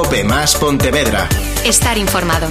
Cope Más Pontevedra. Estar informado.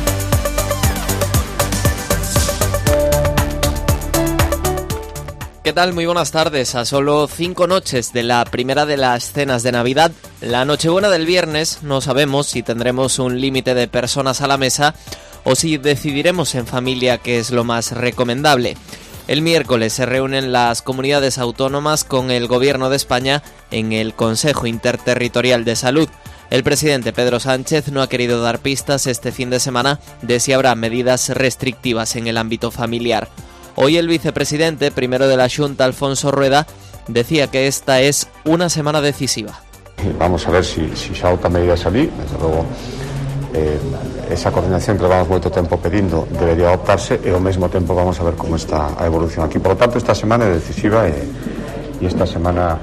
¿Qué tal? Muy buenas tardes. A solo 5 noches de la primera de las cenas de Navidad, la Nochebuena del viernes, no sabemos si tendremos un límite de personas a la mesa o si decidiremos en familia qué es lo más recomendable. El miércoles se reúnen las comunidades autónomas con el Gobierno de España en el Consejo Interterritorial de Salud. El presidente Pedro Sánchez no ha querido dar pistas este fin de semana de si habrá medidas restrictivas en el ámbito familiar. Hoy el vicepresidente primero de la Xunta, Alfonso Rueda, decía que esta es una semana decisiva. Vamos a ver si xa outra medida salir, desde logo esa coordinación que levamos moito tempo pedindo debería adoptarse e ao mesmo tempo vamos a ver como está a evolución aquí. Por lo tanto, esta semana é decisiva e esta semana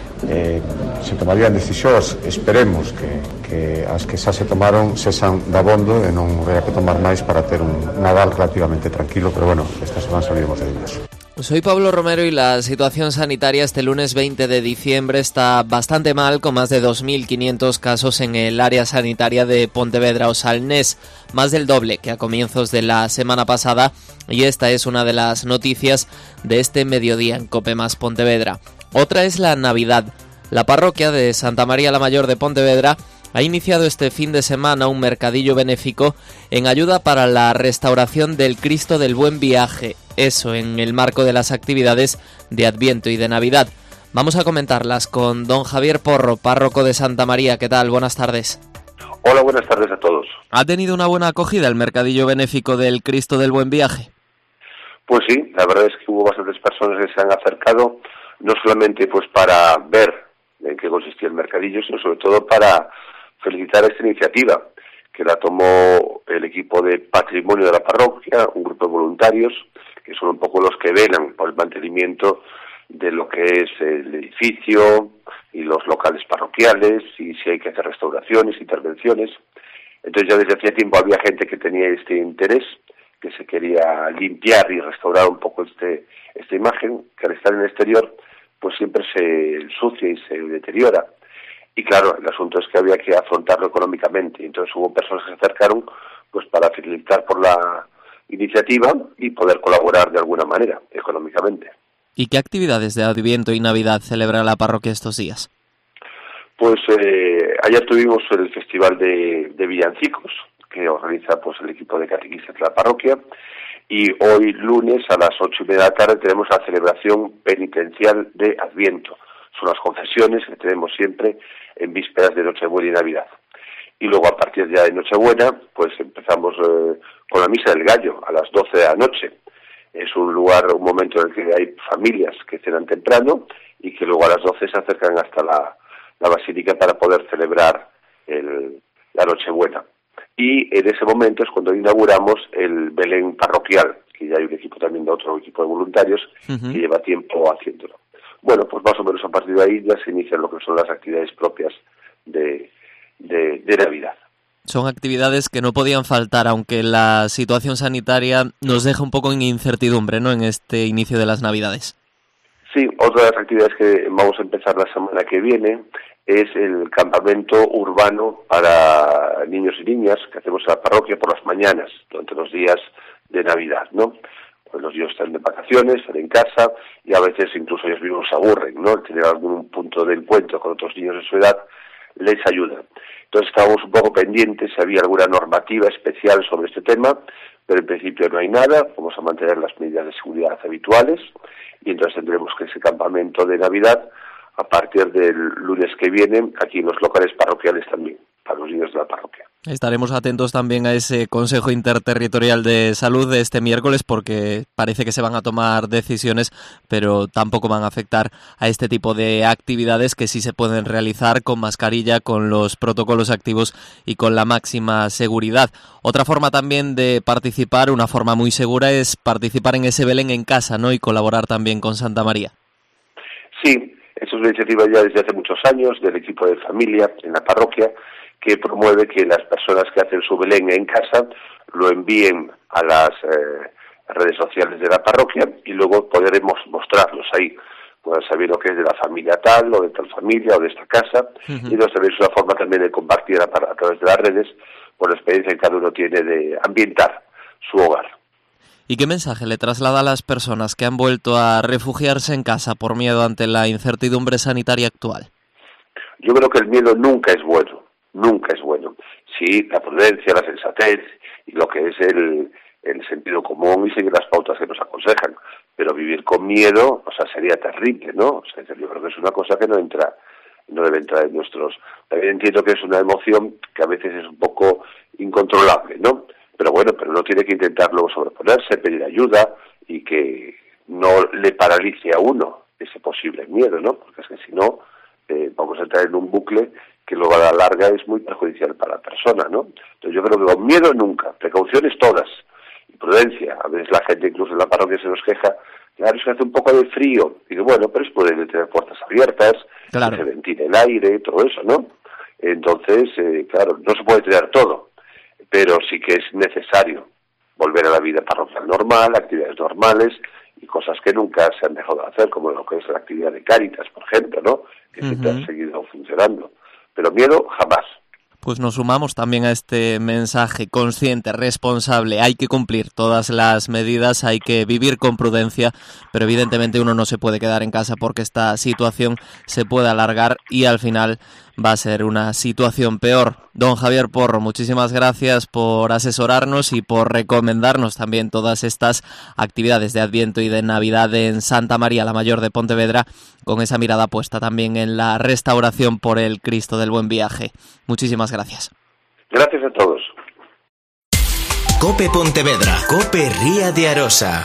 se tomarían decisións, esperemos que as que xa se tomaron sexan dabondo e non haya que tomar máis para ter un Nadal relativamente tranquilo, pero bueno, esta semana saliremos de ellos. Soy Pablo Romero y la situación sanitaria este lunes 20 de diciembre está bastante mal, con más de 2.500 casos en el área sanitaria de Pontevedra o Salnés, más del doble que a comienzos de la semana pasada, y esta es una de las noticias de este mediodía en Cope Más Pontevedra. Otra es la Navidad. La parroquia de Santa María la Mayor de Pontevedra ha iniciado este fin de semana un mercadillo benéfico en ayuda para la restauración del Cristo del Buen Viaje, eso en el marco de las actividades de Adviento y de Navidad. Vamos a comentarlas con don Javier Porro, párroco de Santa María. ¿Qué tal? Buenas tardes. Hola, buenas tardes a todos. ¿Ha tenido una buena acogida el mercadillo benéfico del Cristo del Buen Viaje? Pues sí, la verdad es que hubo bastantes personas que se han acercado, no solamente pues para ver en qué consistía el mercadillo, sino sobre todo para felicitar esta iniciativa, que la tomó el equipo de patrimonio de la parroquia, un grupo de voluntarios, que son un poco los que velan por el mantenimiento de lo que es el edificio y los locales parroquiales, y si hay que hacer restauraciones, intervenciones. Entonces ya desde hacía tiempo había gente que tenía este interés, que se quería limpiar y restaurar un poco esta imagen, que al estar en el exterior pues siempre se ensucia y se deteriora. Y claro, el asunto es que había que afrontarlo económicamente. Entonces hubo personas que se acercaron pues para felicitar por la iniciativa y poder colaborar de alguna manera económicamente. ¿Y qué actividades de Adviento y Navidad celebra la parroquia estos días? Pues ayer tuvimos el festival de villancicos que organiza pues el equipo de catequistas de la parroquia, y hoy lunes a las 8:30 de la tarde tenemos la celebración penitencial de Adviento. Son las confesiones que tenemos siempre en vísperas de Nochebuena y Navidad. Y luego a partir ya de Nochebuena pues empezamos con la misa del gallo a las 12 de la noche. Es un momento en el que hay familias que cenan temprano y que luego a las 12 se acercan hasta la basílica para poder celebrar la Nochebuena. Y en ese momento es cuando inauguramos el Belén parroquial, que ya hay un equipo también de otro equipo de voluntarios que lleva tiempo haciéndolo. Bueno, pues más o menos a partir de ahí ya se inician lo que son las actividades propias de Navidad. Son actividades que no podían faltar, aunque la situación sanitaria nos deja un poco en incertidumbre, ¿no?, en este inicio de las Navidades. Sí, otra de las actividades que vamos a empezar la semana que viene es el campamento urbano para niños y niñas que hacemos en la parroquia por las mañanas, durante los días de Navidad, ¿no? Pues los niños están de vacaciones, están en casa, y a veces incluso ellos mismos se aburren, ¿no? El tener algún punto de encuentro con otros niños de su edad les ayuda. Entonces estábamos un poco pendientes si había alguna normativa especial sobre este tema, pero en principio no hay nada. Vamos a mantener las medidas de seguridad habituales, y entonces tendremos que ese campamento de Navidad a partir del lunes que viene aquí en los locales parroquiales también, para los niños de la parroquia. Estaremos atentos también a ese Consejo Interterritorial de Salud de este miércoles, porque parece que se van a tomar decisiones, pero tampoco van a afectar a este tipo de actividades que sí se pueden realizar con mascarilla, con los protocolos activos y con la máxima seguridad. Otra forma también de participar, una forma muy segura, es participar en ese Belén en casa, ¿no?, y colaborar también con Santa María. Sí, eso es una iniciativa ya desde hace muchos años del equipo de familia en la parroquia, que promueve que las personas que hacen su Belén en casa lo envíen a las redes sociales de la parroquia y luego podremos mostrarlos ahí puedan saber lo que es de la familia tal, o de tal familia, o de esta casa, y entonces también es una forma también de compartir a través de las redes por la experiencia que cada uno tiene de ambientar su hogar. ¿Y qué mensaje le traslada a las personas que han vuelto a refugiarse en casa por miedo ante la incertidumbre sanitaria actual? Yo creo que el miedo nunca es bueno, nunca es bueno. Sí, la prudencia, la sensatez y lo que es el sentido común y seguir las pautas que nos aconsejan. Pero vivir con miedo, o sea, sería terrible, ¿no? O sea, yo creo que es una cosa que no debe entrar en nuestros... También entiendo que es una emoción que a veces es un poco incontrolable, ¿no? Pero bueno, pero uno tiene que intentar luego sobreponerse, pedir ayuda y que no le paralice a uno ese posible miedo, ¿no? Porque es que si no, vamos a entrar en un bucle que luego a la larga es muy perjudicial para la persona, ¿no? Entonces yo creo que con miedo nunca, precauciones todas, y prudencia. A veces la gente incluso en la parroquia se nos queja, claro, es que hace un poco de frío, y que bueno, pero es poder tener puertas abiertas, claro, que se ventile el aire, todo eso, ¿no? Entonces, claro, no se puede tener todo, pero sí que es necesario volver a la vida parroquial normal, actividades normales, y cosas que nunca se han dejado de hacer, como lo que es la actividad de Cáritas, por ejemplo, ¿no? Que siempre ha seguido funcionando. Pero miedo, jamás. Pues nos sumamos también a este mensaje consciente, responsable. Hay que cumplir todas las medidas, hay que vivir con prudencia, pero evidentemente uno no se puede quedar en casa porque esta situación se puede alargar y al final va a ser una situación peor. Don Javier Porro, muchísimas gracias por asesorarnos y por recomendarnos también todas estas actividades de Adviento y de Navidad en Santa María la Mayor de Pontevedra, con esa mirada puesta también en la restauración por el Cristo del Buen Viaje. Muchísimas gracias. Gracias a todos. COPE Pontevedra, COPE Ría de Arosa.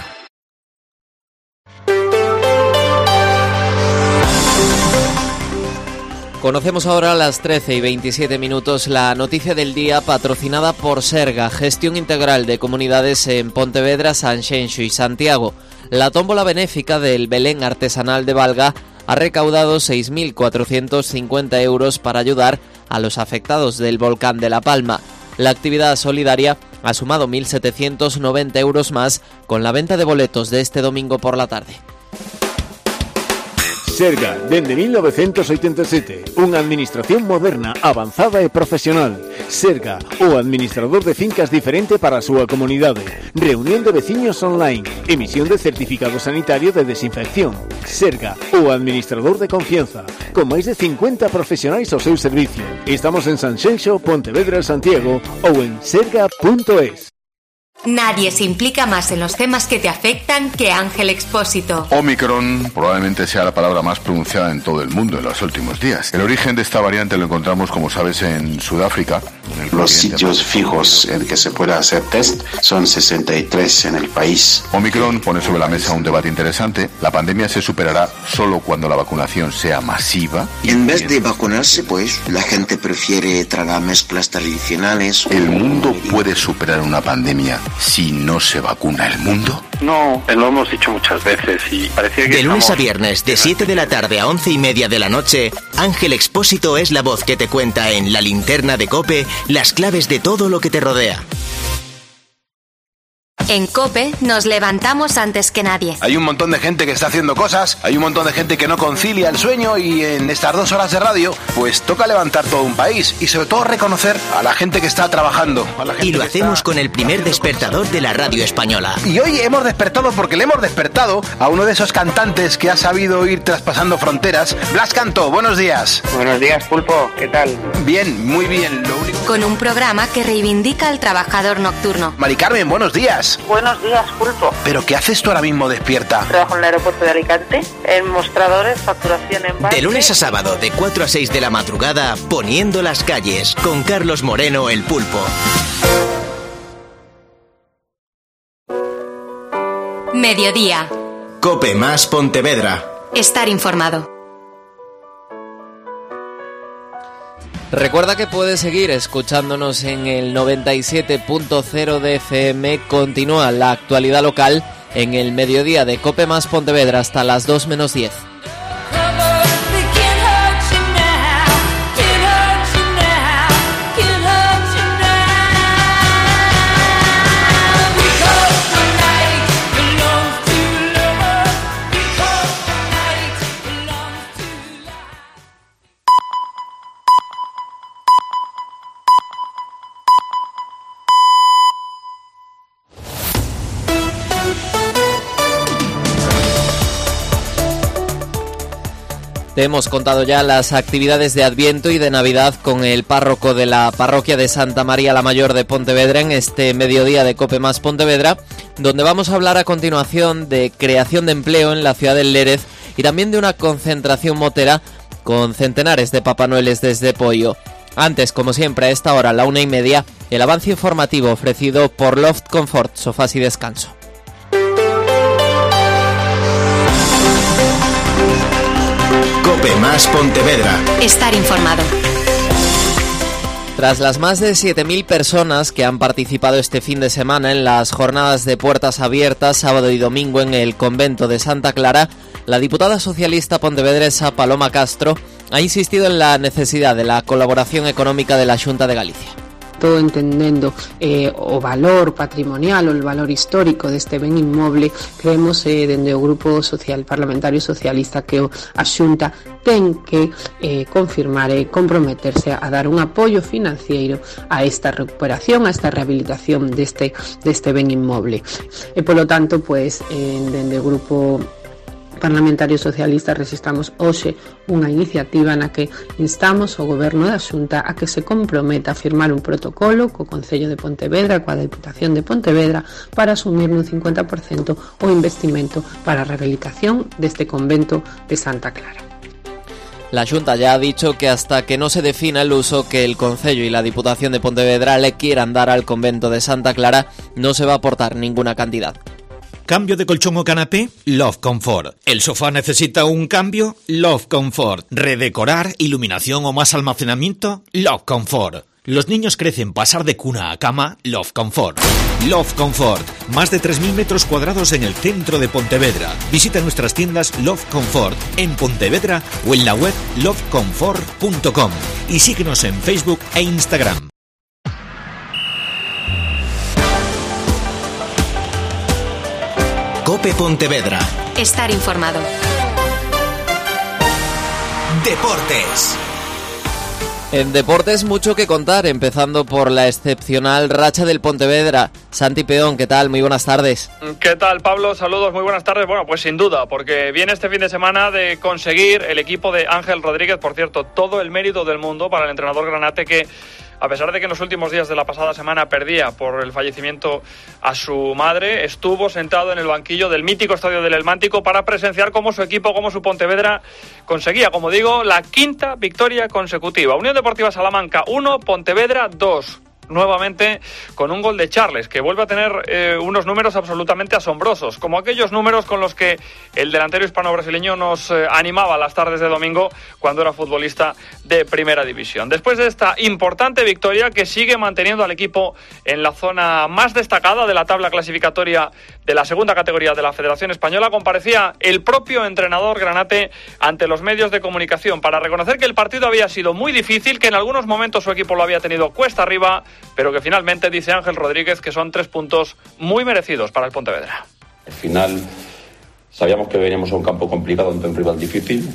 Conocemos ahora a las 13:27 la noticia del día patrocinada por Serga, gestión integral de comunidades en Pontevedra, Sanxenxo y Santiago. La tómbola benéfica del Belén artesanal de Valga ha recaudado 6.450 euros para ayudar a los afectados del volcán de La Palma. La actividad solidaria ha sumado 1.790 euros más con la venta de boletos de este domingo por la tarde. Serga, dende 1987, unha administración moderna, avanzada e profesional. Serga, o administrador de fincas diferente para a súa comunidade. Reunión de veciños online, emisión de certificado sanitario de desinfección. Serga, o administrador de confianza, con máis de 50 profesionais ao seu servicio. Estamos en Sanxenxo, Pontevedra, Santiago ou en serga.es. Nadie se implica más en los temas que te afectan que Ángel Expósito. Omicron probablemente sea la palabra más pronunciada en todo el mundo en los últimos días. El origen de esta variante lo encontramos, como sabes, en Sudáfrica. Los sitios fijos en que se pueda hacer test son 63 en el país. Omicron pone sobre la mesa un debate interesante. La pandemia se superará solo cuando la vacunación sea masiva. En vez de vacunarse, pues, la gente prefiere tragar mezclas tradicionales. ¿El mundo puede superar una pandemia si no se vacuna el mundo? No, lo hemos dicho muchas veces y parecía que... De lunes a viernes, de 7 de la tarde a 11:30 de la noche, Ángel Expósito es la voz que te cuenta en La Linterna de COPE las claves de todo lo que te rodea. En COPE nos levantamos antes que nadie. Hay un montón de gente que está haciendo cosas, hay un montón de gente que no concilia el sueño y en estas 2 horas de radio, pues toca levantar todo un país y sobre todo reconocer a la gente que está trabajando. Y lo hacemos con el primer despertador de la radio española. Y hoy hemos despertado porque le hemos despertado a uno de esos cantantes que ha sabido ir traspasando fronteras. Blas Cantó, buenos días. Buenos días, Pulpo, ¿qué tal? Bien, muy bien. Con un programa que reivindica al trabajador nocturno. Mari Carmen, buenos días. Buenos días, Pulpo. ¿Pero qué haces tú ahora mismo despierta? Trabajo en el aeropuerto de Alicante, en mostradores, facturación en base. De lunes a sábado, de 4 a 6 de la madrugada, Poniendo las calles, con Carlos Moreno, el Pulpo. Mediodía. COPE más Pontevedra. Estar informado. Recuerda que puedes seguir escuchándonos en el 97.0 de FM. Continúa la actualidad local en el mediodía de COPE más Pontevedra hasta las 2 menos 10. Te hemos contado ya las actividades de Adviento y de Navidad con el párroco de la parroquia de Santa María la Mayor de Pontevedra en este mediodía de COPE más Pontevedra, donde vamos a hablar a continuación de creación de empleo en la ciudad del Lérez y también de una concentración motera con centenares de Papá Noeles desde Poio. Antes, como siempre, a esta hora, a la 1:30, el avance informativo ofrecido por Loft Comfort, sofás y descanso. COPE más Pontevedra. Estar informado. Tras las más de 7.000 personas que han participado este fin de semana en las jornadas de puertas abiertas sábado y domingo en el convento de Santa Clara, la diputada socialista pontevedresa Paloma Castro ha insistido en la necesidad de la colaboración económica de la Xunta de Galicia. Todo entendendo o valor patrimonial o el valor histórico deste ben inmoble, creemos dende o Grupo Parlamentario Socialista que a Xunta ten que confirmar e comprometerse a dar un apoio financiero a esta recuperación, a esta rehabilitación deste ben inmoble. E polo tanto, dende o Grupo Parlamentario Socialista registramos hoxe unha iniciativa na que instamos ao Goberno da Xunta a que se comprometa a firmar un protocolo co Concello de Pontevedra, coa Deputación de Pontevedra, para asumir un 50% o investimento para a rehabilitación deste convento de Santa Clara. La Xunta ya ha dicho que hasta que no se defina el uso que el Concello y la Diputación de Pontevedra le quieran dar al convento de Santa Clara, no se va a aportar ninguna cantidad. ¿Cambio de colchón o canapé? Love Comfort. ¿El sofá necesita un cambio? Love Comfort. ¿Redecorar, iluminación o más almacenamiento? Love Comfort. ¿Los niños crecen pasar de cuna a cama? Love Comfort. Love Comfort. Más de 3.000 metros cuadrados en el centro de Pontevedra. Visita nuestras tiendas Love Comfort en Pontevedra o en la web lovecomfort.com y síguenos en Facebook e Instagram. COPE Pontevedra. Estar informado. Deportes. En deportes mucho que contar, empezando por la excepcional racha del Pontevedra. Santi Peón, ¿qué tal? Muy buenas tardes. ¿Qué tal, Pablo? Saludos, muy buenas tardes. Bueno, pues sin duda, porque viene este fin de semana de conseguir el equipo de Ángel Rodríguez. Por cierto, todo el mérito del mundo para el entrenador granate que, a pesar de que en los últimos días de la pasada semana perdía por el fallecimiento a su madre, estuvo sentado en el banquillo del mítico estadio del Elmántico para presenciar cómo su equipo, cómo su Pontevedra conseguía, como digo, la 5ª victoria consecutiva. Unión Deportiva Salamanca 1, Pontevedra 2. Nuevamente con un gol de Charles, que vuelve a tener unos números absolutamente asombrosos, como aquellos números con los que el delantero hispano-brasileño nos animaba las tardes de domingo cuando era futbolista de Primera División. Después de esta importante victoria que sigue manteniendo al equipo en la zona más destacada de la tabla clasificatoria de la segunda categoría de la Federación Española, comparecía el propio entrenador granate ante los medios de comunicación para reconocer que el partido había sido muy difícil, que en algunos momentos su equipo lo había tenido cuesta arriba, pero que finalmente, dice Ángel Rodríguez, que son 3 puntos muy merecidos para el Pontevedra. Al final sabíamos que veníamos a un campo complicado ante un rival difícil.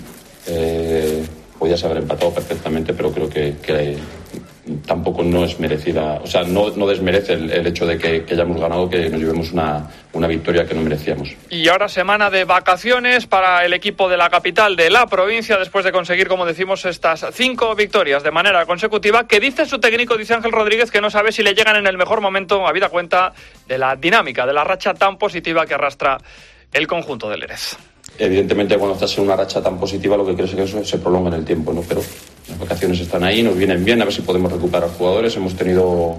Podías haber empatado perfectamente, pero creo que tampoco no es merecida, o sea, no desmerece el hecho de que hayamos ganado, que nos llevemos una victoria que no merecíamos. Y ahora semana de vacaciones para el equipo de la capital de la provincia, después de conseguir, como decimos, estas 5 victorias de manera consecutiva, que dice su técnico, dice Ángel Rodríguez, que no sabe si le llegan en el mejor momento, habida cuenta de la dinámica, de la racha tan positiva que arrastra el conjunto del Lérez. Evidentemente, cuando estás en una racha tan positiva, lo que quiero es que eso se prolongue en el tiempo, ¿no? Pero las vacaciones están ahí, nos vienen bien, a ver si podemos recuperar jugadores. Hemos tenido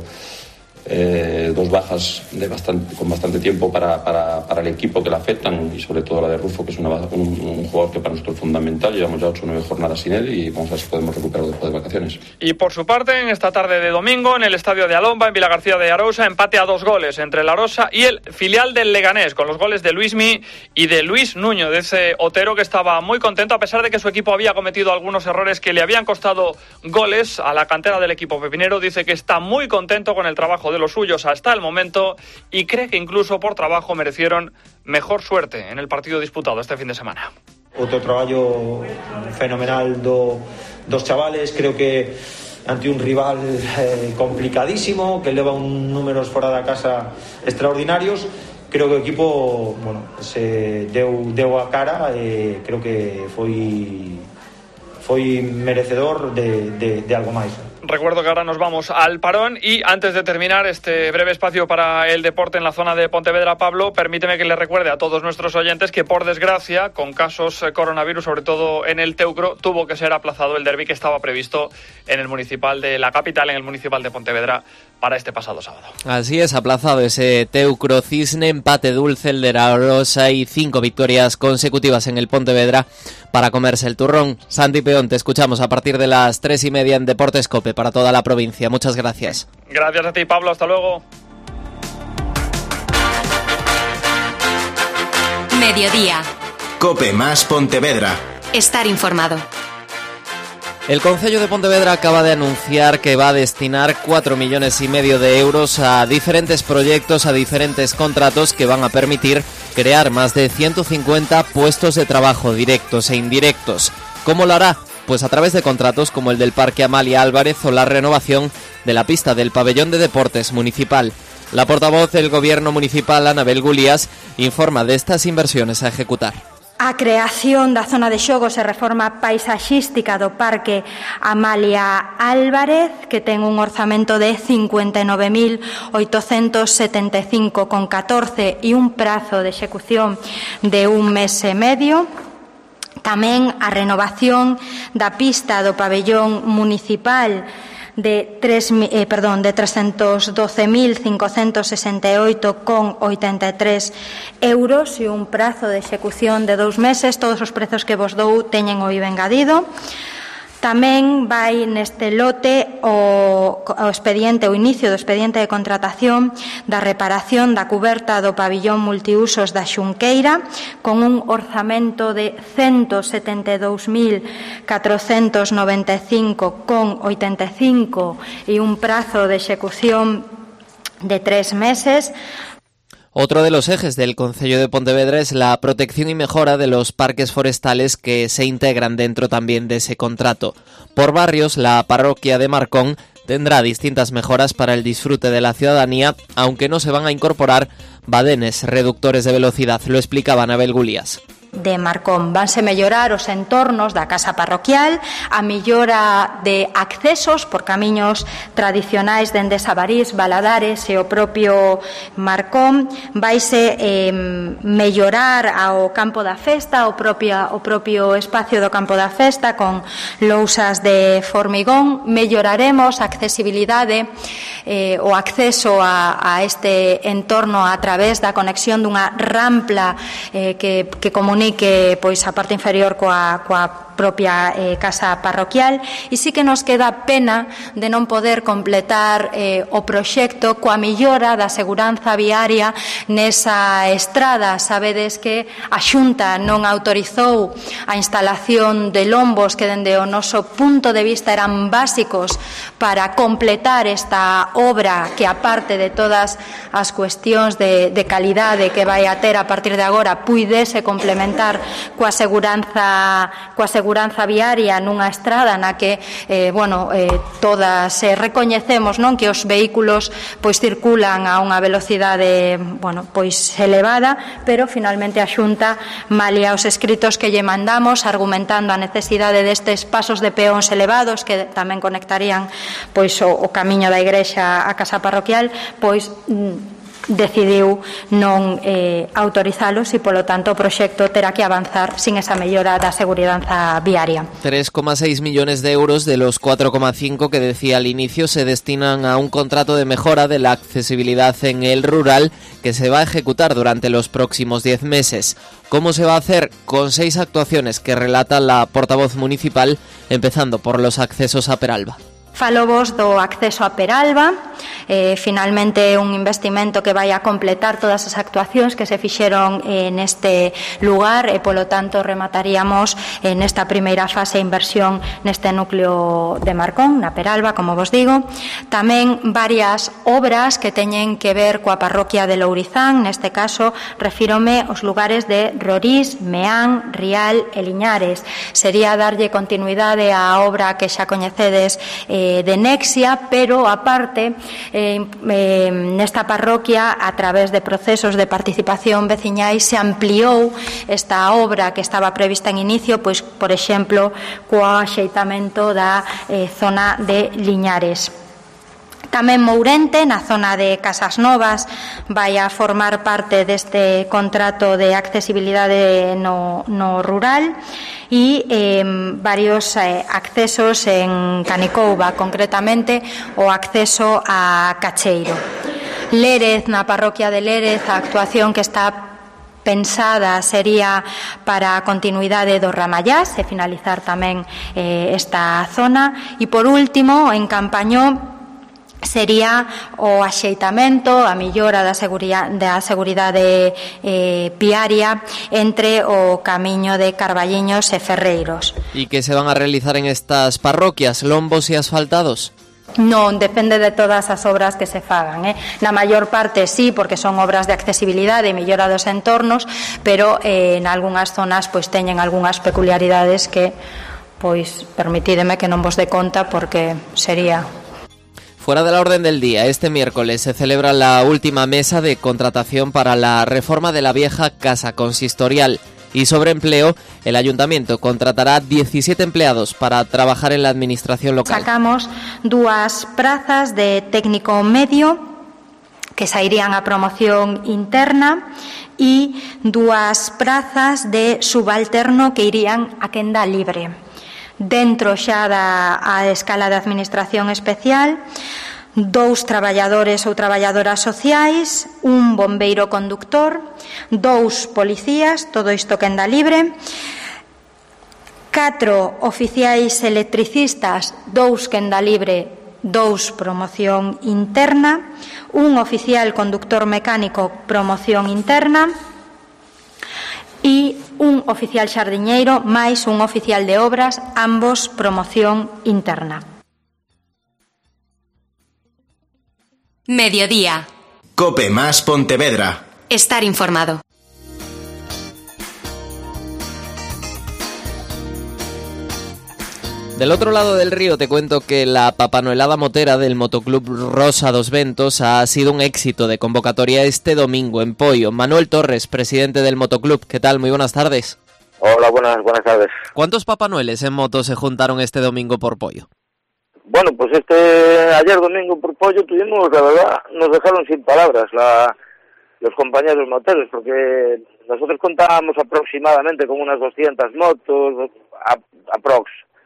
2 bajas con bastante tiempo para el equipo que le afectan, y sobre todo la de Rufo, que es un jugador que para nosotros es fundamental. Llevamos ya 8 o 9 jornadas sin él y vamos a ver si podemos recuperarlo después de vacaciones. Y por su parte, en esta tarde de domingo, en el estadio de Alomba, en Vilagarcía de Arousa, empate a 2 goles entre la Arosa y el filial del Leganés, con los goles de Luismi y de Luis Nuño, de ese Otero, que estaba muy contento a pesar de que su equipo había cometido algunos errores que le habían costado goles a la cantera del equipo pepinero. Dice que está muy contento con el trabajo de los suyos hasta el momento y cree que incluso por trabajo merecieron mejor suerte en el partido disputado este fin de semana. Outro traballo fenomenal dos chavales, creo que ante un rival complicadísimo que leva un números fora da casa extraordinarios. Creo que o equipo se deu a cara, creo que foi foi merecedor de algo máis. Recuerdo que ahora nos vamos al parón y antes de terminar este breve espacio para el deporte en la zona de Pontevedra, Pablo, permíteme que le recuerde a todos nuestros oyentes que por desgracia, con casos coronavirus, sobre todo en el Teucro, tuvo que ser aplazado el derbi que estaba previsto en el municipal de la capital, en el municipal de Pontevedra, para este pasado sábado. Así es, aplazado ese Teucro Cisne, empate dulce el de la Rosa y 5 victorias consecutivas en el Pontevedra para comerse el turrón. Santi Peón, te escuchamos a partir de las 3:30 en Deportes COPE para toda la provincia. Muchas gracias. Gracias a ti, Pablo. Hasta luego. Mediodía. COPE más Pontevedra. Estar informado. El Concello de Pontevedra acaba de anunciar que va a destinar 4,5 millones de euros a diferentes proyectos, a diferentes contratos que van a permitir crear más de 150 puestos de trabajo directos e indirectos. ¿Cómo lo hará? Pues a través de contratos como el del Parque Amalia Álvarez o la renovación de la pista del Pabellón de Deportes Municipal. La portavoz del Gobierno Municipal, Anabel Gulías, informa de estas inversiones a ejecutar. A creación da zona de xogos e reforma paisaxística do Parque Amalia Álvarez, que ten un orzamento de 59.875,14 e un prazo de execución de 1 mes e medio. Tamén a renovación da pista do pabellón municipal de 312.568,83 euros e un prazo de execución de 2 meses. Todos os prezos que vos dou teñen o IVA engadido. Tamén vai neste lote o expediente, o inicio do expediente de contratación da reparación da cuberta do pabillón multiusos da Xunqueira con un orzamento de 172.495,85 e un prazo de execución de 3 meses. Otro de los ejes del Concello de Pontevedra es la protección y mejora de los parques forestales que se integran dentro también de ese contrato. Por barrios, la parroquia de Marcón tendrá distintas mejoras para el disfrute de la ciudadanía, aunque no se van a incorporar badenes reductores de velocidad, lo explicaba Anabel Gulías. De Marcón vanse mellorar os entornos da casa parroquial, a mellora de accesos por camiños tradicionais dende Sabarís, Valadares e o propio Marcón, vaise mellorar ao campo da festa, o propio espacio do campo da festa con lousas de formigón, melloraremos a accesibilidade o acceso a este entorno a través da conexión dunha rampla que comunica pois a parte inferior coa propia casa parroquial, e sí que nos queda pena de non poder completar o proxecto coa millora da seguranza viaria nesa estrada. Sabedes que a Xunta non autorizou a instalación de lombos que dende o noso punto de vista eran básicos para completar esta obra que, aparte de todas as cuestións de calidade que vai a ter a partir de agora, puidese complementar coa seguranza viaria nunha estrada na que todas recoñecemos, non, que os vehículos pois circulan a unha velocidade pois elevada, pero finalmente a Xunta, malia os escritos que lle mandamos argumentando a necesidade destes pasos de peóns elevados que tamén conectarían pois o camiño da igrexa á casa parroquial, pois decidiu non autorizalos e, polo tanto, o proxecto terá que avanzar sin esa mellora da seguridade viaria. 3,6 millones de euros de los 4,5 que decía al inicio se destinan a un contrato de mejora de la accesibilidad en el rural que se va a ejecutar durante los próximos 10 meses. ¿Cómo se va a hacer? Con 6 actuaciones que relata la portavoz municipal, empezando por los accesos a Peralba. Falobos do acceso a Peralba, finalmente un investimento que vai a completar todas as actuacións que se fixeron neste lugar e, polo tanto, remataríamos nesta primeira fase de inversión neste núcleo de Marcón, na Peralba, como vos digo. Tamén varias obras que teñen que ver coa parroquia de Lourizán, neste caso refírome aos lugares de Rorís, Meán, Rial e Liñares. Sería darlle continuidade á obra que xa coñecedes de Nexia, pero aparte nesta parroquia, a través de procesos de participación veciñais, se ampliou esta obra que estaba prevista en inicio, pois, por exemplo, co axeitamento da zona de Liñares. Tamén Mourente, na zona de Casas Novas, vai a formar parte deste contrato de accesibilidade no rural, e varios accesos en Canicouba, concretamente o acceso a Cacheiro. Lérez, na parroquia de Lérez, a actuación que está pensada sería para a continuidade do Ramallás e finalizar tamén esta zona. E por último, en Campañó, sería o axeitamento, a mellora da seguridade viaria entre o camiño de Carballiños e Ferreiros. ¿Y qué se van a realizar en estas parroquias? ¿Lombos y asfaltados? Non, depende de todas as obras que se fagan, Na maior parte sí, porque son obras de accesibilidade e mellora dos entornos, pero en algunhas zonas pois teñen algunhas peculiaridades que, pois, permitídeme que non vos dé conta porque sería... Fuera de la orden del día, este miércoles se celebra la última mesa de contratación para la reforma de la vieja casa consistorial. Y sobre empleo, el ayuntamiento contratará 17 empleados para trabajar en la administración local. Sacamos 2 prazas de técnico medio que sairían a promoción interna e 2 prazas de subalterno que irían a quenda libre. Dentro xa da escala de administración especial, 2 traballadores ou traballadoras sociais, 1 bombeiro conductor, 2 policías, todo isto quenda libre, 4 oficiais electricistas, 2 quenda libre, 2 promoción interna, 1 oficial conductor mecánico, promoción interna, e 1 oficial xardiñeiro máis 1 oficial de obras, ambos promoción interna. Mediodía. Cope más Pontevedra. Estar informado. Del otro lado del río te cuento que la papanoelada motera del Motoclub Rosa dos Ventos ha sido un éxito de convocatoria este domingo en Poio. Manuel Torres, presidente del Motoclub, ¿qué tal? Muy buenas tardes. Hola, buenas tardes. ¿Cuántos papanoeles en moto se juntaron este domingo por Poio? Bueno, pues ayer domingo por Poio tuvimos, la verdad, nos dejaron sin palabras los compañeros moteros, porque nosotros contábamos aproximadamente con unas 200 motos, aprox.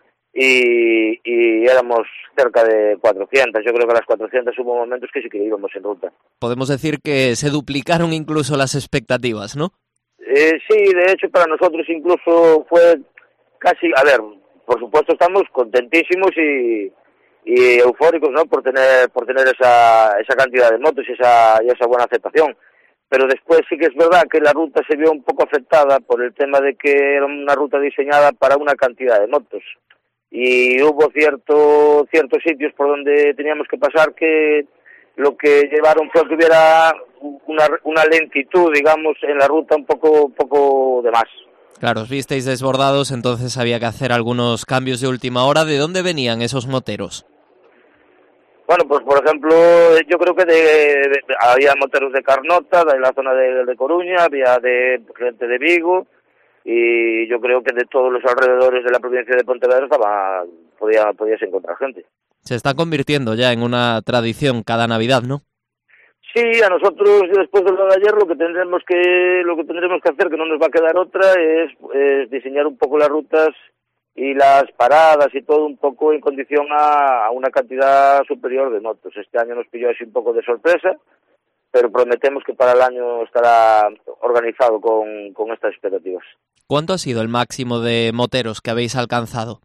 Y éramos cerca de 400. Yo creo que a las 400 hubo momentos que sí que íbamos en ruta. Podemos decir que se duplicaron incluso las expectativas, ¿no? Sí, de hecho para nosotros incluso fue casi, a ver, por supuesto estamos contentísimos y eufóricos, ¿no? por tener esa cantidad de motos y esa buena aceptación. Pero después sí que es verdad que la ruta se vio un poco afectada por el tema de que era una ruta diseñada para una cantidad de motos. Y hubo ciertos sitios por donde teníamos que pasar que lo que llevaron fue que hubiera una lentitud, digamos, en la ruta un poco de más. Claro, os visteis desbordados, entonces había que hacer algunos cambios de última hora. ¿De dónde venían esos moteros? Bueno, pues por ejemplo, yo creo que había moteros de Carnota, de la zona de Coruña, había de gente de Vigo, y yo creo que de todos los alrededores de la provincia de Pontevedra podías encontrar gente. Se está convirtiendo ya en una tradición cada Navidad, ¿no? Sí, a nosotros después de lo de ayer lo que tendremos que hacer, que no nos va a quedar otra, es diseñar un poco las rutas y las paradas y todo un poco en condición a una cantidad superior de motos. Este año nos pilló así un poco de sorpresa, pero prometemos que para el año estará organizado con estas expectativas. ¿Cuánto ha sido el máximo de moteros que habéis alcanzado?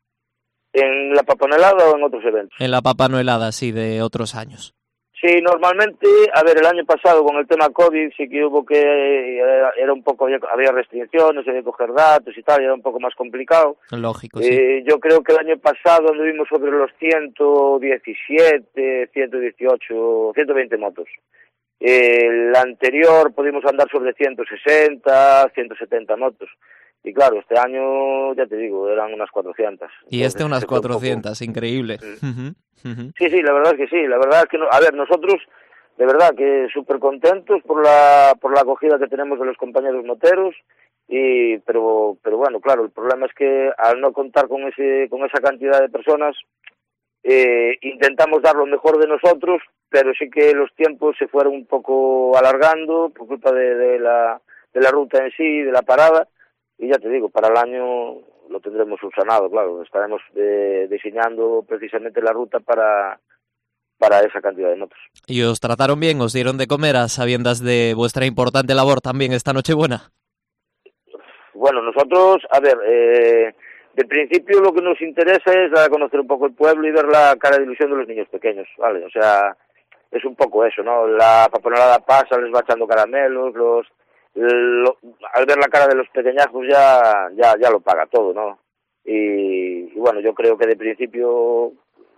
¿En la papanoelada o en otros eventos? En la papanoelada, sí, de otros años. Sí, normalmente, a ver, el año pasado con el tema COVID sí que hubo era un poco, había restricciones, había que coger datos y tal, y era un poco más complicado. Lógico, sí. Yo creo que el año pasado anduvimos sobre los 117, 118, 120 motos. El anterior pudimos andar sobre 160, 170 motos. Y claro, este año, ya te digo, eran unas 400. Y Entonces, unas 400, increíble. Sí, la verdad es que sí. La verdad es que, a ver, nosotros, de verdad, que súper contentos por la acogida que tenemos de los compañeros moteros. Pero bueno, claro, el problema es que al no contar con esa cantidad de personas, intentamos dar lo mejor de nosotros, pero sí que los tiempos se fueron un poco alargando por culpa de la ruta en sí, de la parada. Y ya te digo, para el año lo tendremos subsanado, claro. Estaremos diseñando precisamente la ruta para esa cantidad de motos. ¿Y os trataron bien? ¿Os dieron de comer a sabiendas de vuestra importante labor también esta Nochebuena? Bueno, nosotros, a ver, de principio lo que nos interesa es dar a conocer un poco el pueblo y ver la cara de ilusión de los niños pequeños, ¿vale? O sea, es un poco eso, ¿no? La paponelada pasa, les va echando caramelos, al ver la cara de los pequeñajos ya lo paga todo, ¿no? Y bueno, yo creo que de principio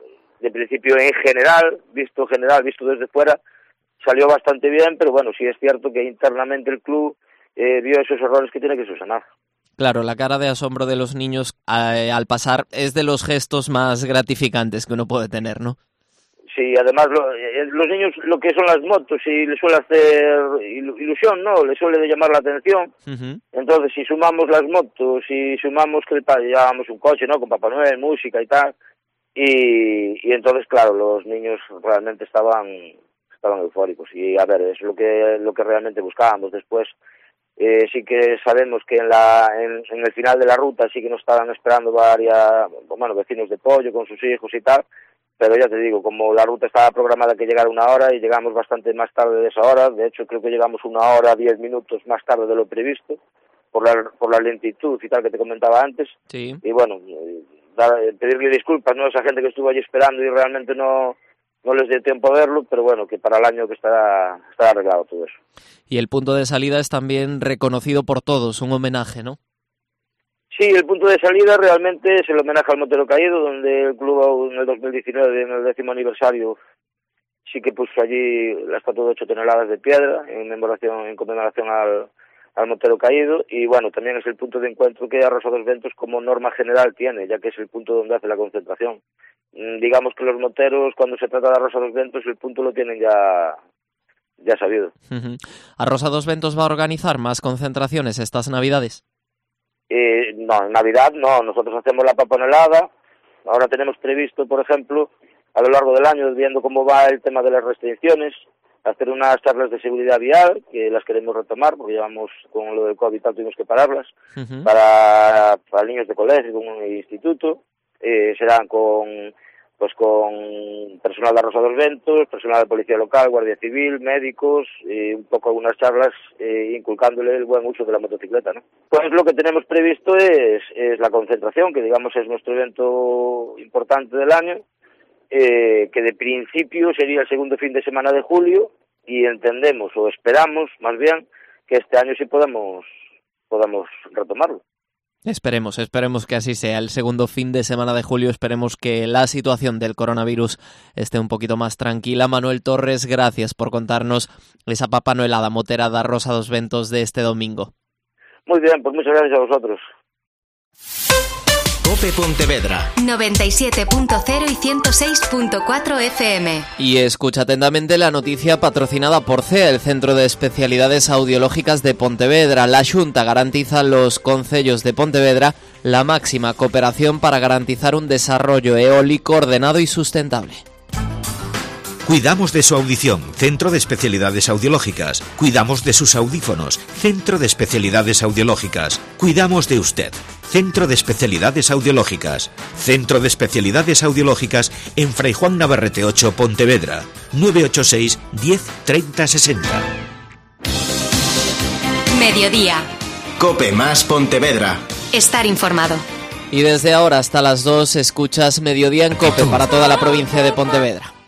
en general, visto desde fuera, salió bastante bien, pero bueno, sí es cierto que internamente el club vio esos errores que tiene que subsanar. Claro, la cara de asombro de los niños al pasar es de los gestos más gratificantes que uno puede tener, ¿no? Sí, además los niños lo que son las motos y les suele hacer ilusión, ¿no? Les suele llamar la atención. Entonces, si sumamos las motos y sumamos que llevábamos un coche, ¿no? Con Papá Noel, música y tal, y entonces, claro, los niños realmente estaban eufóricos. Y a ver, es lo que realmente buscábamos. Después, sí que sabemos que en el final de la ruta sí que nos estaban esperando vecinos de Pollo con sus hijos y tal. Pero ya te digo, como la ruta estaba programada que llegara 1 hora y llegamos bastante más tarde de esa hora, de hecho creo que llegamos 1 hora 10 minutos más tarde de lo previsto, por la lentitud y tal que te comentaba antes. Sí. Y bueno, pedirle disculpas, ¿no?, a esa gente que estuvo allí esperando y realmente no les dio tiempo a verlo, pero bueno, que para el año que estará arreglado todo eso. Y el punto de salida es también reconocido por todos, un homenaje, ¿no? Sí, el punto de salida realmente es el homenaje al motero caído, donde el club en el 2019, en el 10º aniversario, sí que puso allí la estatua de 8 toneladas de piedra en conmemoración al motero caído. Y bueno, también es el punto de encuentro que Arrosa dos Ventos como norma general tiene, ya que es el punto donde hace la concentración. Digamos que los moteros, cuando se trata de Arrosa dos Ventos, el punto lo tienen ya sabido. ¿Arrosa dos Ventos va a organizar más concentraciones estas Navidades? No, en Navidad no, nosotros hacemos la paponelada. Ahora tenemos previsto, por ejemplo, a lo largo del año, viendo cómo va el tema de las restricciones, hacer unas charlas de seguridad vial, que las queremos retomar, porque llevamos con lo del COVID y tal, tuvimos que pararlas, para niños de colegio, con un instituto. Serán con personal de Arrosa dos Ventos, personal de policía local, guardia civil, médicos, y un poco algunas charlas inculcándole el buen uso de la motocicleta, ¿no? Pues lo que tenemos previsto es la concentración, que digamos es nuestro evento importante del año, que de principio sería el segundo fin de semana de julio, y entendemos o esperamos más bien que este año sí podamos retomarlo. Esperemos que así sea. El segundo fin de semana de julio, esperemos que la situación del coronavirus esté un poquito más tranquila. Manuel Torres, gracias por contarnos esa papoelada motera de Arrosa dos Ventos de este domingo. Muy bien, pues muchas gracias a vosotros. COPE Pontevedra 97.0 y 106.4 FM. Y escucha atentamente la noticia patrocinada por CEA, el Centro de Especialidades Audiológicas de Pontevedra. La Xunta garantiza a los concellos de Pontevedra la máxima cooperación para garantizar un desarrollo eólico ordenado y sustentable. Cuidamos de su audición, Centro de Especialidades Audiológicas. Cuidamos de sus audífonos, Centro de Especialidades Audiológicas. Cuidamos de usted, Centro de Especialidades Audiológicas. Centro de Especialidades Audiológicas en Fray Juan Navarrete 8, Pontevedra. 986 10 30 60. Mediodía. COPE más Pontevedra. Estar informado. Y desde ahora hasta las 2 escuchas Mediodía en COPE para toda la provincia de Pontevedra.